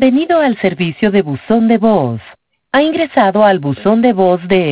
Bienvenido al servicio de buzón de voz. Ha ingresado al buzón de voz de